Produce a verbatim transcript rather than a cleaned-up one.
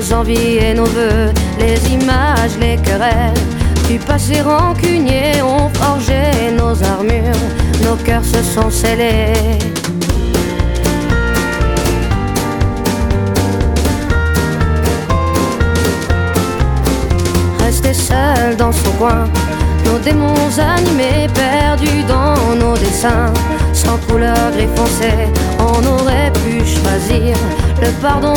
nos envies et nos voeux, les images, les querelles du passé rancunier ont forgé nos armures, nos cœurs se sont scellés. Resté seul dans son coin, nos démons animés, perdus dans nos dessins, sans couleur gris foncé, on aurait pu choisir le pardon.